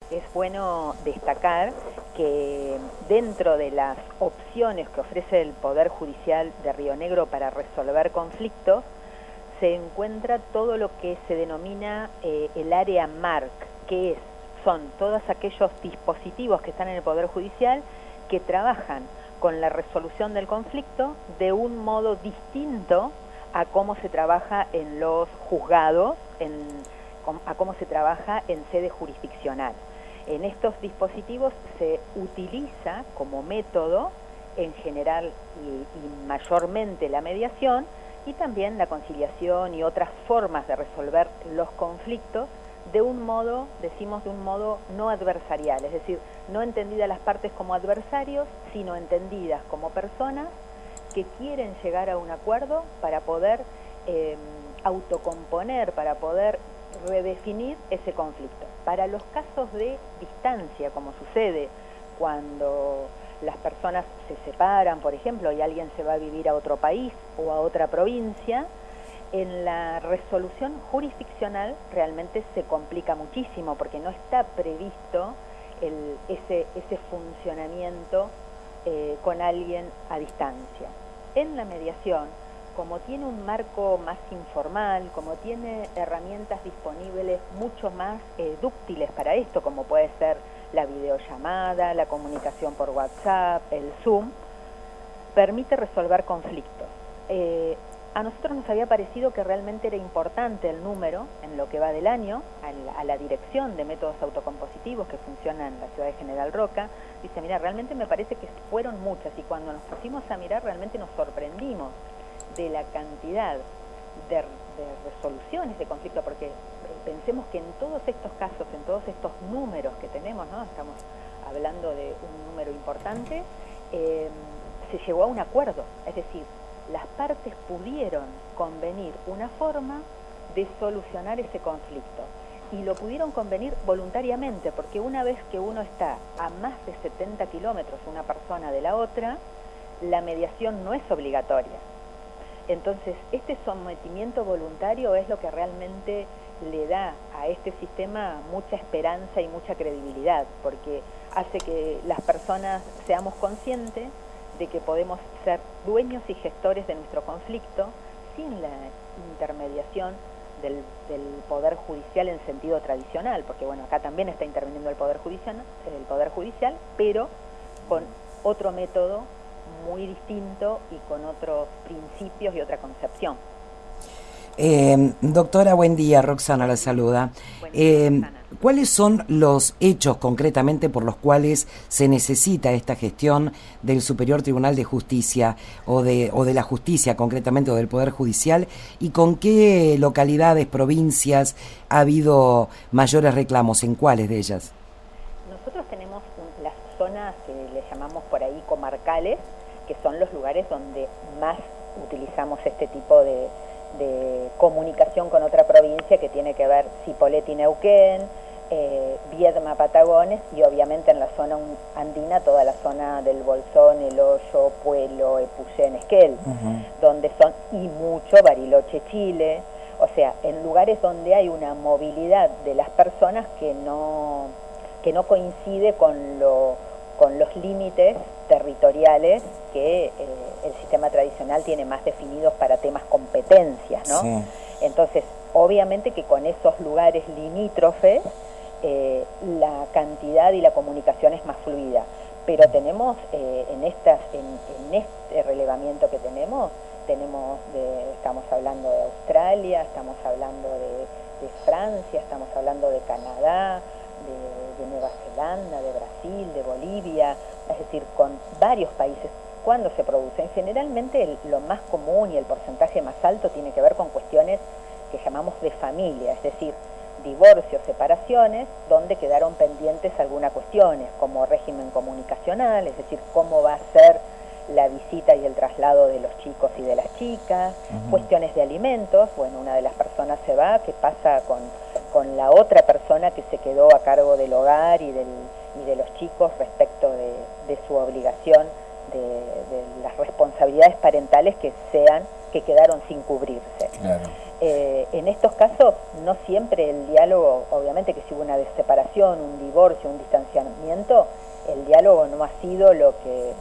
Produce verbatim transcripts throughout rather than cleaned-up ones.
es bueno destacar que dentro de las opciones que ofrece el Poder Judicial de Río Negro para resolver conflictos, se encuentra todo lo que se denomina eh, el área M A R C, que es, son todos aquellos dispositivos que están en el Poder Judicial que trabajan con la resolución del conflicto de un modo distinto a cómo se trabaja en los juzgados, en, a cómo se trabaja en sede jurisdiccional. En estos dispositivos se utiliza como método, en general y, y mayormente, la mediación, y también la conciliación y otras formas de resolver los conflictos de un modo, decimos de un modo no adversarial, es decir, no entendidas las partes como adversarios, sino entendidas como personas que quieren llegar a un acuerdo para poder eh, autocomponer, para poder redefinir ese conflicto. Para los casos de distancia, como sucede cuando las personas se separan, por ejemplo, y alguien se va a vivir a otro país o a otra provincia, en la resolución jurisdiccional realmente se complica muchísimo porque no está previsto el, ese, ese funcionamiento eh, con alguien a distancia. En la mediación, como tiene un marco más informal, como tiene herramientas disponibles mucho más eh, dúctiles para esto, como puede ser la videollamada, la comunicación por WhatsApp, el Zoom, permite resolver conflictos. Eh, a nosotros nos había parecido que realmente era importante el número, en lo que va del año, a la, a la dirección de métodos autocompositivos que funciona en la ciudad de General Roca. Dice, mira, realmente me parece que fueron muchas, y cuando nos pusimos a mirar realmente nos sorprendimos de la cantidad de, de resoluciones de conflicto, porque pensemos que en todos estos casos, en todos estos números que tenemos, ¿no? Estamos hablando de un número importante, eh, se llegó a un acuerdo, es decir, las partes pudieron convenir una forma de solucionar ese conflicto, y lo pudieron convenir voluntariamente, porque una vez que uno está a más de setenta kilómetros una persona de la otra, la mediación no es obligatoria. Entonces, este sometimiento voluntario es lo que realmente le da a este sistema mucha esperanza y mucha credibilidad, porque hace que las personas seamos conscientes de que podemos ser dueños y gestores de nuestro conflicto sin la intermediación del, del Poder Judicial en sentido tradicional, porque bueno, acá también está interviniendo el Poder Judicial, el Poder Judicial, pero con otro método muy distinto y con otros principios y otra concepción. Eh, doctora, buen día, Roxana la saluda. Buen día, Eh, Roxana. ¿Cuáles son los hechos concretamente por los cuales se necesita esta gestión del Superior Tribunal de Justicia o de, o de la Justicia concretamente o del Poder Judicial, y con qué localidades, provincias ha habido mayores reclamos? ¿En cuáles de ellas? Nosotros tenemos un, las zonas que le llamamos por ahí comarcales, que son los lugares donde más utilizamos este tipo de, de comunicación con otra provincia, que tiene que ver Cipolletti, Neuquén, eh, Viedma, Patagones, y obviamente en la zona andina toda la zona del Bolsón, El Hoyo, Puelo, Epuyén, Esquel, uh-huh. donde son, y mucho Bariloche, Chile, o sea, en lugares donde hay una movilidad de las personas que no, que no coincide con lo con los límites territoriales que eh, el sistema tradicional tiene más definidos para temas competencias, ¿no? Sí. Entonces, obviamente que con esos lugares limítrofes eh, la cantidad y la comunicación es más fluida, pero tenemos eh, en estas en, en este relevamiento que tenemos, tenemos de, estamos hablando de Australia, estamos hablando de, de Francia, estamos hablando de Canadá, De, de Nueva Zelanda, de Brasil, de Bolivia, es decir, con varios países. Cuando se producen, generalmente el, lo más común y el porcentaje más alto tiene que ver con cuestiones que llamamos de familia, es decir, divorcios, separaciones, donde quedaron pendientes algunas cuestiones, como régimen comunicacional, es decir, cómo va a ser la visita y el traslado de los chicos y de las chicas, uh-huh. cuestiones de alimentos, bueno, una de las personas se va, ¿qué pasa con, con la otra persona que se quedó a cargo del hogar y, del, y de los chicos respecto de, de su obligación, de, de las responsabilidades parentales que sean, que quedaron sin cubrirse? Claro. Eh, en estos casos no siempre el diálogo, obviamente que si hubo una separación, un divorcio, un distanciamiento, el diálogo no ha sido lo que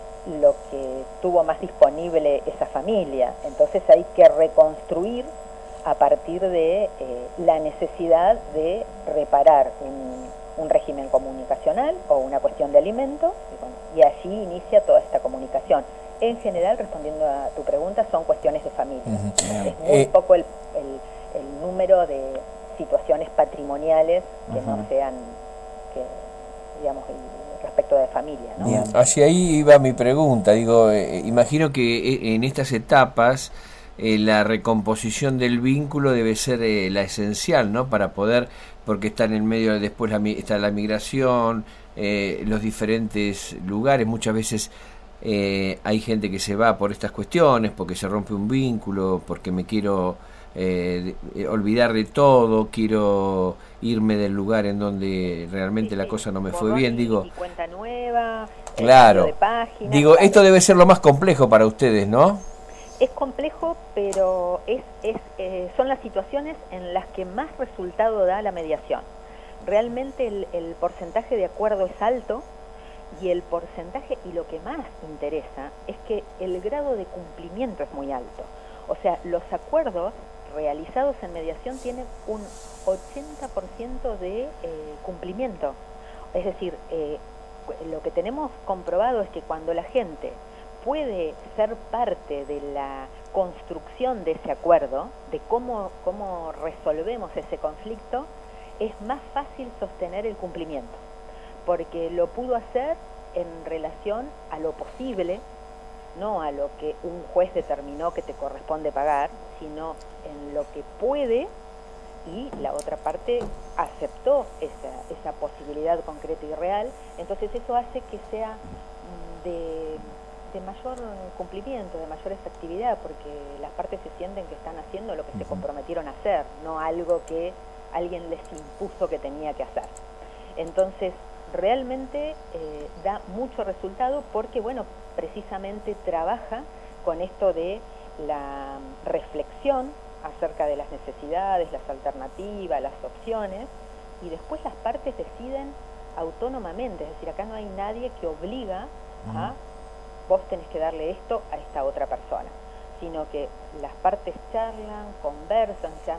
lo que tuvo más disponible esa familia. Entonces hay que reconstruir a partir de eh, la necesidad de reparar un, un régimen comunicacional o una cuestión de alimento, y, bueno, y allí inicia toda esta comunicación. En general, respondiendo a tu pregunta, son cuestiones de familia. Uh-huh. Es muy eh, poco el, el, el número de situaciones patrimoniales que uh-huh. no sean, que, digamos, el, respecto de familia, ¿no? Bien. Hacia ahí iba mi pregunta. Digo, eh, imagino que en estas etapas eh, la recomposición del vínculo debe ser eh, la esencial, ¿no? Para poder, porque está en el medio, después la, está la migración, eh, los diferentes lugares, muchas veces eh, hay gente que se va por estas cuestiones, porque se rompe un vínculo, porque me quiero eh, de, olvidar de todo, quiero irme del lugar en donde realmente sí, la cosa no me fue bien, digo, y cuenta nueva, claro, de página, digo, claro. Esto debe ser lo más complejo para ustedes, ¿no? Es complejo, pero es, es eh, son las situaciones en las que más resultado da la mediación. Realmente el, el porcentaje de acuerdo es alto, y el porcentaje, y lo que más interesa, es que el grado de cumplimiento es muy alto. O sea, los acuerdos realizados en mediación tienen un ochenta por ciento de eh, cumplimiento. Es decir, eh, lo que tenemos comprobado es que cuando la gente puede ser parte de la construcción de ese acuerdo, de cómo, cómo resolvemos ese conflicto, es más fácil sostener el cumplimiento, porque lo pudo hacer en relación a lo posible, no a lo que un juez determinó que te corresponde pagar, sino en lo que puede, y la otra parte aceptó esa, esa posibilidad concreta y real. Entonces eso hace que sea de, de mayor cumplimiento, de mayor efectividad, porque las partes se sienten que están haciendo lo que se comprometieron a hacer, no algo que alguien les impuso que tenía que hacer. Entonces realmente eh, da mucho resultado porque, bueno, precisamente trabaja con esto de la reflexión acerca de las necesidades, las alternativas, las opciones, y después las partes deciden autónomamente. Es decir, acá no hay nadie que obliga a vos tenés que darle esto a esta otra persona, sino que las partes charlan, conversan, se,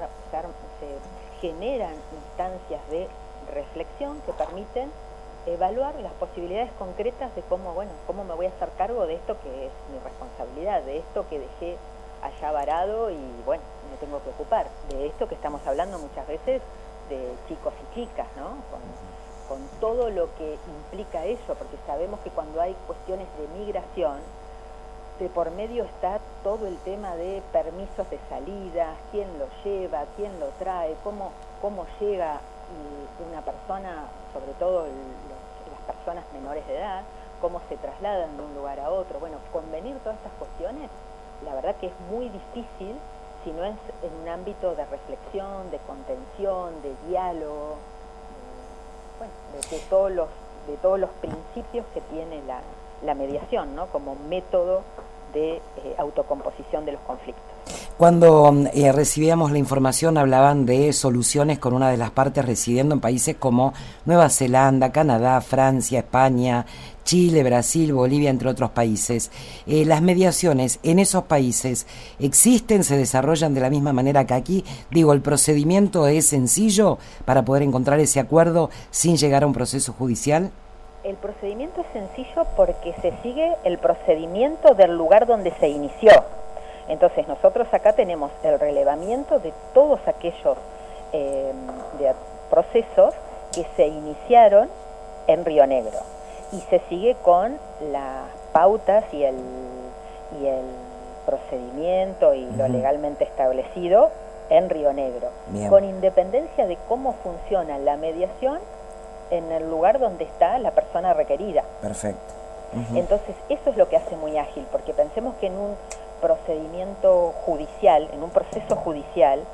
se generan instancias de reflexión que permiten evaluar las posibilidades concretas de cómo, bueno, cómo me voy a hacer cargo de esto que es mi responsabilidad, de esto que dejé allá varado y, bueno, me tengo que ocupar, de esto que estamos hablando muchas veces de chicos y chicas, ¿no? Con, con todo lo que implica eso, porque sabemos que cuando hay cuestiones de migración, de por medio está todo el tema de permisos de salida, quién lo lleva, quién lo trae, cómo, cómo llega una persona, sobre todo el, los, las personas menores de edad, cómo se trasladan de un lugar a otro. Bueno, convenir todas estas cuestiones, la verdad que es muy difícil si no es en un ámbito de reflexión, de contención, de diálogo, de, bueno, de, de, todos los, de todos los principios que tiene la, la mediación, ¿no? Como método de eh, autocomposición de los conflictos. Cuando eh, recibíamos la información hablaban de soluciones con una de las partes residiendo en países como Nueva Zelanda, Canadá, Francia, España, Chile, Brasil, Bolivia, entre otros países. Eh, las mediaciones en esos países existen, se desarrollan de la misma manera que aquí. Digo, el procedimiento es sencillo para poder encontrar ese acuerdo sin llegar a un proceso judicial. El procedimiento es sencillo porque se sigue el procedimiento del lugar donde se inició. Entonces nosotros acá tenemos el relevamiento de todos aquellos eh, de procesos que se iniciaron en Río Negro y se sigue con las pautas y el, y el procedimiento y uh-huh. lo legalmente establecido en Río Negro. Bien. Con independencia de cómo funciona la mediación en el lugar donde está la persona requerida. Perfecto. Uh-huh. Entonces eso es lo que hace muy ágil, porque pensemos que en un procedimiento judicial, en un proceso judicial,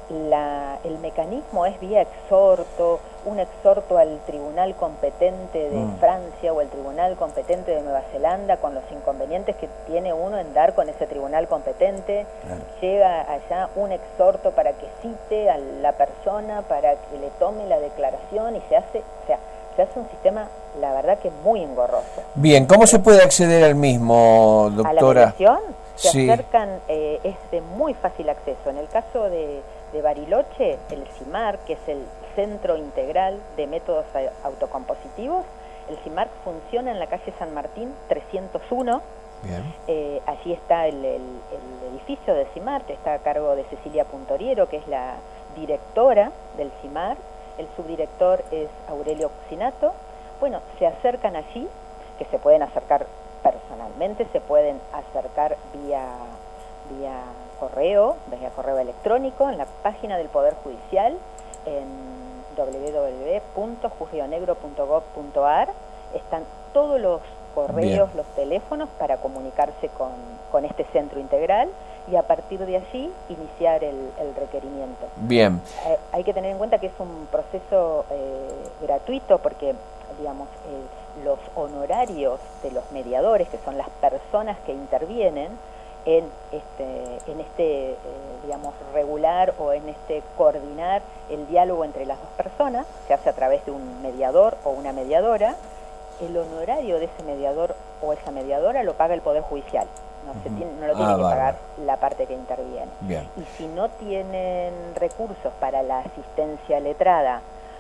la, el mecanismo es vía exhorto, un exhorto al tribunal competente de mm. Francia o el tribunal competente de Nueva Zelanda, con los inconvenientes que tiene uno en dar con ese tribunal competente. Claro. Llega allá un exhorto para que cite a la persona, para que le tome la declaración, y se hace, o sea, se hace un sistema, la verdad, que muy engorroso. Bien, ¿cómo se puede acceder al mismo, doctora? A la mediación se sí. acercan, eh, es de muy fácil acceso. En el caso de, de Bariloche, el CIMAR, que es el Centro Integral de Métodos Autocompositivos, el CIMAR funciona en la calle San Martín trescientos uno. Bien. Eh, allí está el, el, el edificio del CIMAR, que está a cargo de Cecilia Puntoriero, que es la directora del CIMAR. El subdirector es Aurelio Cucinato. Bueno, se acercan allí, que se pueden acercar personalmente, se pueden acercar vía, vía correo, vía correo electrónico, en la página del Poder Judicial, en doble u doble u doble u punto juzguionegro punto gob punto ar. Están todos los correos, bien, los teléfonos para comunicarse con, con este centro integral, y a partir de allí iniciar el, el requerimiento. Bien. Eh, hay que tener en cuenta que es un proceso eh, gratuito, porque, digamos, eh, los honorarios de los mediadores, que son las personas que intervienen en este, en este eh, digamos, regular o en este coordinar el diálogo entre las dos personas, se hace a través de un mediador o una mediadora. El honorario de ese mediador o esa mediadora lo paga el Poder Judicial, no, uh-huh. se tiene, no lo tiene ah, que vale. pagar la parte que interviene. Bien. Y si no tienen recursos para la asistencia letrada,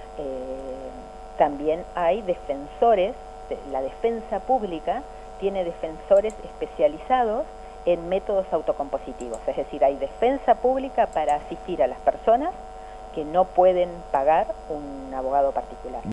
eh, también hay defensores, la defensa pública tiene defensores especializados en métodos autocompositivos, es decir, hay defensa pública para asistir a las personas que no pueden pagar un abogado particular.